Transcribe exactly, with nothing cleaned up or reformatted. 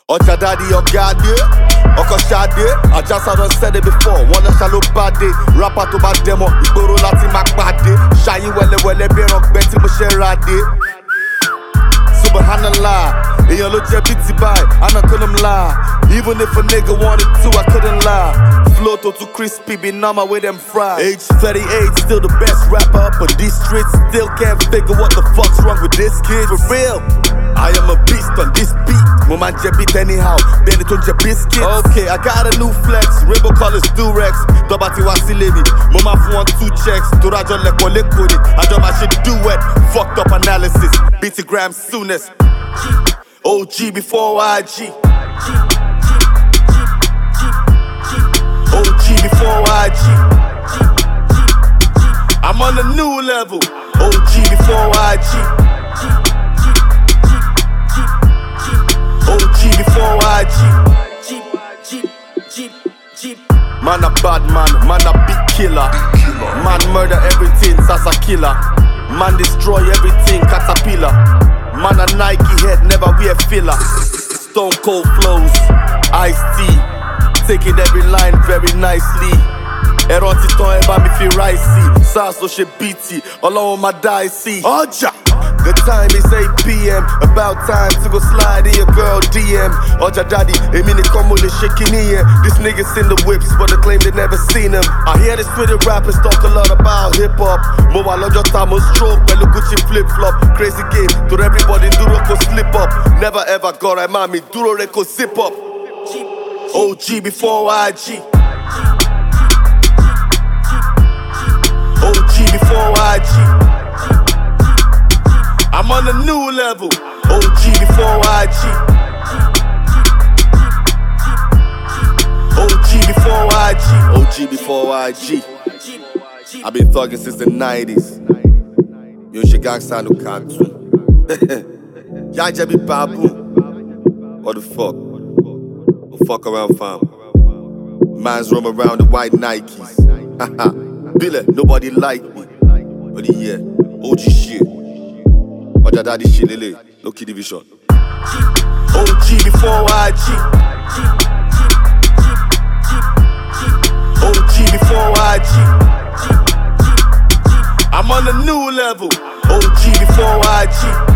Ocha daddy or gaddy, Oko shade. I just had done said it before. Wanna shallow bad day. Rapper to bad demo. Igboro lati mak bad day. Shine wele wele be rock beti mo share rade. Subhanallah, eyan lo je biti by. Ana couldn't lie. Even if a nigga wanted to, I couldn't lie. Flow to too crispy, be number with them fried. Age thirty-eight, still the best rapper up on these streets. Still can't figure what the fuck's wrong with this kid. For real, I am a beast on this beat. Woman je beat anyhow, then it on je biscuits. Okay, I got a new flex, rainbow colors Durex. Dobati wasi lady, mama for one two checks. Turajo leko lekodi, I do my shit duet. Fucked up analysis, beat the gram soonest. O G before I G. O G before I G. I'm on a new level. O G before I G. O G before I G. Man a bad man, man a big killer. Man murder everything, Sasa killer. Man destroy everything, caterpillar. Man a Nike head, never wear filler. Stone cold flows, Ice-T. Taking every line very nicely. Ẹ̀rọ ti tán ẹ bá mi fi rice sí. SARS ló ṣe B T, Ọlọ́run máa dá ẹ sí. Ọjà! The time is eight P M About time to go slide in your girl D M. Oja daddy, èmi nìkan mo lè ṣe kíní yẹn. These niggas in the whips, but they claim they never seen them. I hear the Twitter rappers talk a lot about hip-hop. Mo wà lọ́jọ́ ta mo stroke pẹ̀lú Gucci flip-flop. Crazy game, to everybody dúró kó slip up. Never ever gọ́ra ẹ̀ máa mi dúró rẹ̀ kó zip up. O G before I G. O G before I G. I'm on a new level. O G before I G. O G before I G. O G before I G. I've been thugging since the nineties. Yo, she gangsta no can't. Y'all just be babu. What the fuck? Oh, fuck around, fam. Man's roam around the white Nikes. Haha. Billy, nobody like me. But yeah, O G shit. Oja daddy shit, lele. No kid division. O G before I G. O G before I G. I'm on a new level. O G before I G.